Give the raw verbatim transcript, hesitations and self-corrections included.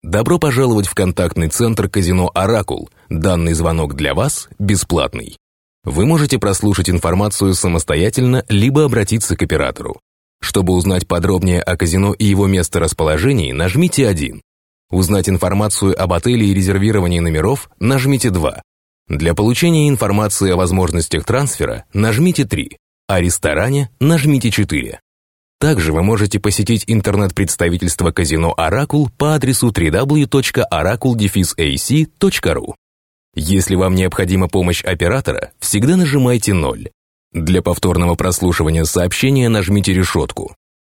Добро пожаловать в контактный центр казино «Оракул». Данный звонок для вас бесплатный. Вы можете прослушать информацию самостоятельно, либо обратиться к оператору. Чтобы узнать подробнее о казино и его месторасположении, нажмите один. Узнать информацию об отеле и резервировании номеров, нажмите два. Для получения информации о возможностях трансфера, нажмите три. О ресторане, нажмите четыре. Также вы можете посетить интернет-представительство казино «Оракул» по адресу дабл ю дабл ю дабл ю точка оракул дефис эй си точка ру. Если вам необходима помощь оператора, всегда нажимайте ноль. Для повторного прослушивания сообщения нажмите решетку.